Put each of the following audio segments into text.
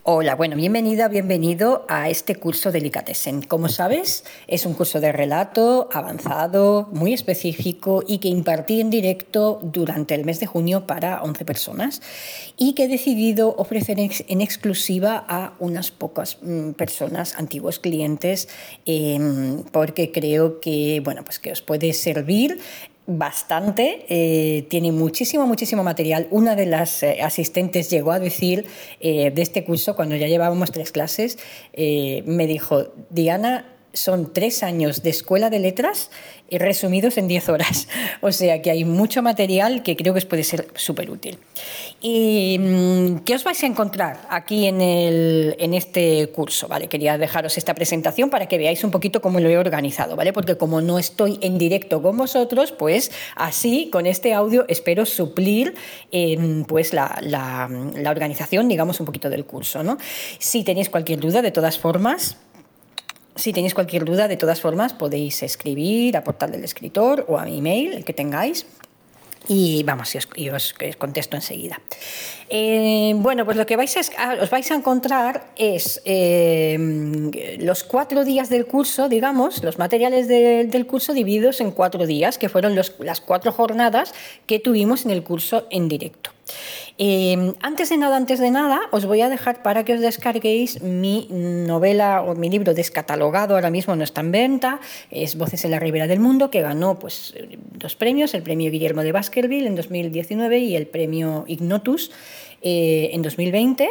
Hola, bueno, bienvenida, bienvenido a este curso Delicatessen. Como sabes, es un curso de relato avanzado, muy específico y que impartí en directo durante el mes de junio para 11 personas y que he decidido ofrecer en exclusiva a unas pocas personas, antiguos clientes, porque creo que, bueno, pues que os puede servir bastante, tiene muchísimo material. Una de las asistentes llegó a decir de este curso, cuando ya llevábamos 3 clases, me dijo: Diana, son 3 años de escuela de letras resumidos en 10 horas. O sea que hay mucho material que creo que os puede ser súper útil. ¿Y qué os vais a encontrar aquí en este curso? ¿Vale? Quería dejaros esta presentación para que veáis un poquito cómo lo he organizado, ¿vale? Porque como no estoy en directo con vosotros, pues así, con este audio, espero suplir pues la organización, digamos, un poquito del curso, ¿no? Si tenéis cualquier duda, de todas formas, podéis escribir a Portal del Escritor o a mi email, el que tengáis, y vamos, os contesto enseguida. Bueno, pues lo que os vais a encontrar es los 4 días del curso, digamos, los materiales del curso divididos en 4 días, que fueron las 4 jornadas que tuvimos en el curso en directo. Antes de nada, os voy a dejar para que os descarguéis mi novela o mi libro descatalogado, ahora mismo no está en venta, es Voces en la Ribera del Mundo, que ganó pues 2 premios, el premio Guillermo de Baskerville en 2019 y el premio Ignotus en 2020,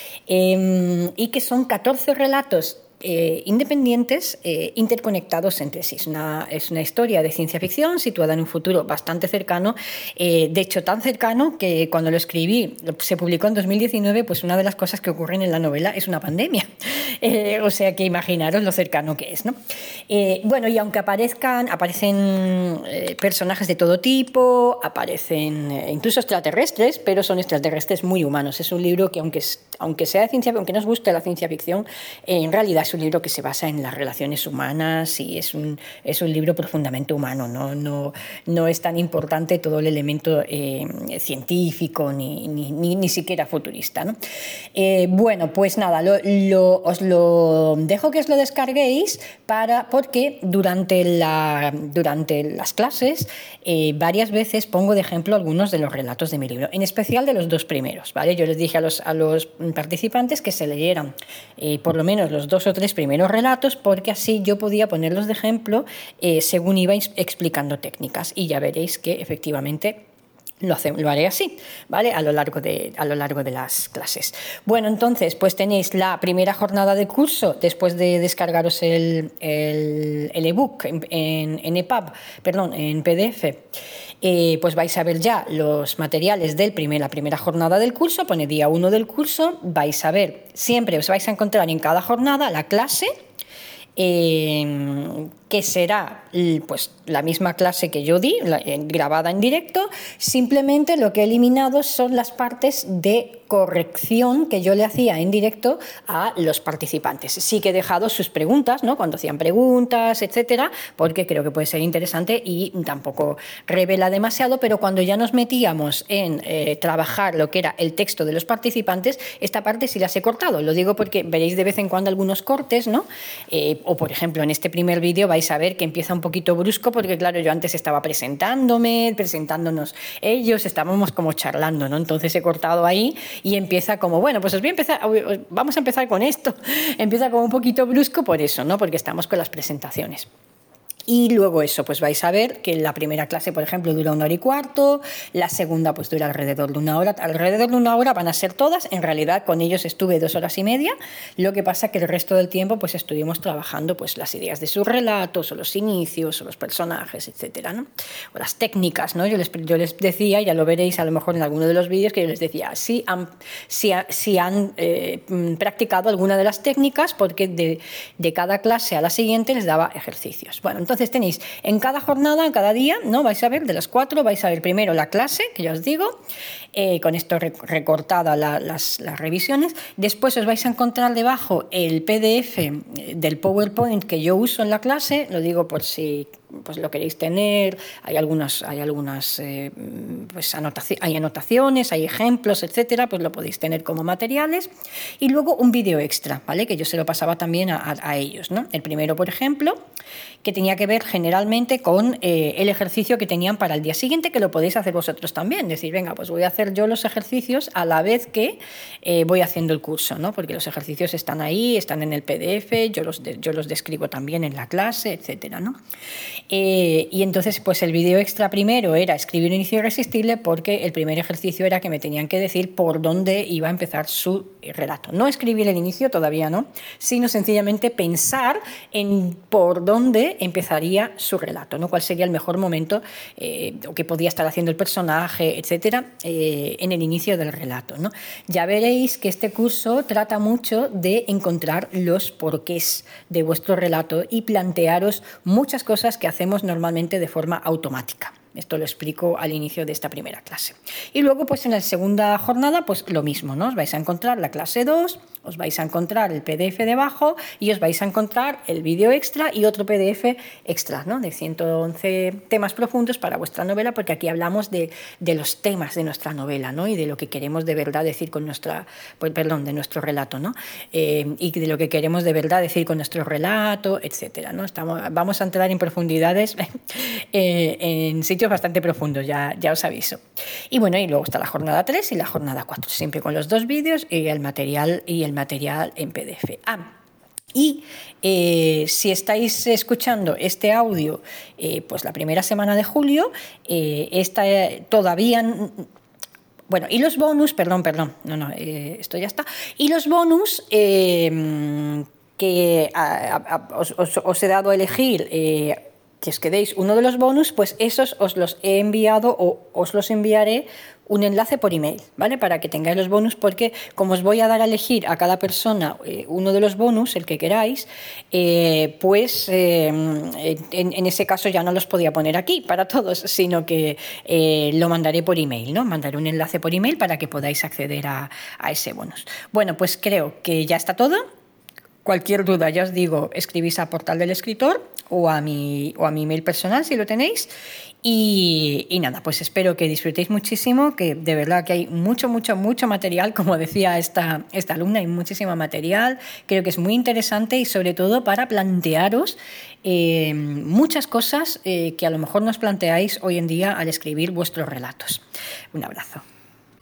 y que son 14 relatos independientes, interconectados entre sí. Es una historia de ciencia ficción situada en un futuro bastante cercano, de hecho tan cercano que cuando lo escribí, se publicó en 2019, pues una de las cosas que ocurren en la novela es una pandemia, o sea que imaginaros lo cercano que es, ¿no? Bueno, y aunque aparecen personajes de todo tipo, aparecen incluso extraterrestres, pero son extraterrestres muy humanos. Es un libro que aunque sea de ciencia, aunque nos guste la ciencia ficción, en realidad es un libro que se basa en las relaciones humanas y es un libro profundamente humano, no es tan importante todo el elemento científico ni siquiera futurista, ¿no? Bueno, pues nada, os lo dejo que os lo descarguéis porque durante las clases varias veces pongo de ejemplo algunos de los relatos de mi libro, en especial de los 2 primeros, ¿vale? Yo les dije a los participantes que se leyeran por lo menos los 2 o 3 primeros relatos, porque así yo podía ponerlos de ejemplo según iba explicando técnicas, y ya veréis que efectivamente lo haré así, ¿vale? A lo largo de las clases. Bueno, entonces, pues tenéis la primera jornada de curso, después de descargaros el ebook en EPUB, en PDF. Pues vais a ver ya los materiales de la primera jornada del curso, pone día 1 del curso, vais a ver, siempre os vais a encontrar en cada jornada la clase, que será pues la misma clase que yo di, grabada en directo. Simplemente lo que he eliminado son las partes de corrección que yo le hacía en directo a los participantes. Sí que he dejado sus preguntas, ¿no? Cuando hacían preguntas, etcétera, porque creo que puede ser interesante y tampoco revela demasiado, pero cuando ya nos metíamos en trabajar lo que era el texto de los participantes, esta parte sí las he cortado. Lo digo porque veréis de vez en cuando algunos cortes, ¿no? O por ejemplo, en este primer vídeo vais a ver que empieza un poquito brusco, porque claro, yo antes estaba presentándonos ellos, estábamos como charlando, ¿no? Entonces he cortado ahí y empieza como, bueno, pues vamos a empezar con esto. Empieza como un poquito brusco por eso, ¿no? Porque estamos con las presentaciones. Y luego eso, pues vais a ver que la primera clase, por ejemplo, dura 1 hora y cuarto, la segunda pues dura alrededor de 1 hora. Alrededor de 1 hora van a ser todas, en realidad con ellos estuve 2 horas y media, lo que pasa que el resto del tiempo pues estuvimos trabajando pues las ideas de sus relatos, o los inicios, o los personajes, etcétera, ¿no? O las técnicas, ¿no? Yo les decía, ya lo veréis a lo mejor en alguno de los vídeos, que yo les decía, si han practicado alguna de las técnicas, porque de cada clase a la siguiente les daba ejercicios. Bueno, entonces tenéis en cada jornada, en cada día, ¿no? Vais a ver de las 4, vais a ver primero la clase, que ya os digo, con esto recortada las revisiones. Después os vais a encontrar debajo el PDF del PowerPoint que yo uso en la clase, lo digo por si pues lo queréis tener, hay pues hay anotaciones, hay ejemplos, etcétera, pues lo podéis tener como materiales. Y luego un vídeo extra, ¿vale? Que yo se lo pasaba también a ellos, ¿no? El primero, por ejemplo, que tenía que ver generalmente con el ejercicio que tenían para el día siguiente, que lo podéis hacer vosotros también. Decir, venga, pues voy a hacer yo los ejercicios a la vez que voy haciendo el curso, ¿no? Porque los ejercicios están ahí, están en el PDF, yo los describo también en la clase, etcétera, ¿no? Y entonces, pues el vídeo extra primero era escribir un inicio irresistible, porque el primer ejercicio era que me tenían que decir por dónde iba a empezar su relato. No escribir el inicio, todavía no, sino sencillamente pensar en por dónde empezaría su relato, ¿no? Cuál sería el mejor momento o qué podía estar haciendo el personaje, etcétera, en el inicio del relato, ¿no? Ya veréis que este curso trata mucho de encontrar los porqués de vuestro relato y plantearos muchas cosas que hacemos normalmente de forma automática. Esto lo explico al inicio de esta primera clase. Y luego, pues en la segunda jornada, pues lo mismo, ¿no? Os vais a encontrar la clase 2, os vais a encontrar el PDF debajo y os vais a encontrar el vídeo extra y otro PDF extra, ¿no? De 111 temas profundos para vuestra novela, porque aquí hablamos de los temas de nuestra novela, ¿no? Y de lo que queremos de verdad decir con de nuestro relato, ¿no? Y de lo que queremos de verdad decir con nuestro relato, etcétera, ¿no? Vamos a entrar en profundidades en sitios bastante profundos, ya os aviso. Y bueno, y luego está la jornada 3 y la jornada 4, siempre con los dos vídeos y el material en PDF. Y si estáis escuchando este audio pues la primera semana de julio, todavía... Bueno, y los bonus, perdón, esto ya está. Y los bonus que os he dado a elegir, que os quedéis uno de los bonus, pues esos os los he enviado o os los enviaré un enlace por email, ¿vale? Para que tengáis los bonus, porque como os voy a dar a elegir a cada persona uno de los bonus, el que queráis, pues en ese caso ya no los podía poner aquí para todos, sino que lo mandaré por email, ¿no? Mandaré un enlace por email para que podáis acceder a ese bonus. Bueno, pues creo que ya está todo. Cualquier duda, ya os digo, escribís a Portal del Escritor o a mi email personal si lo tenéis. Y nada, pues espero que disfrutéis muchísimo, que de verdad que hay mucho material, como decía esta alumna, hay muchísimo material. Creo que es muy interesante y sobre todo para plantearos muchas cosas que a lo mejor no os planteáis hoy en día al escribir vuestros relatos. Un abrazo.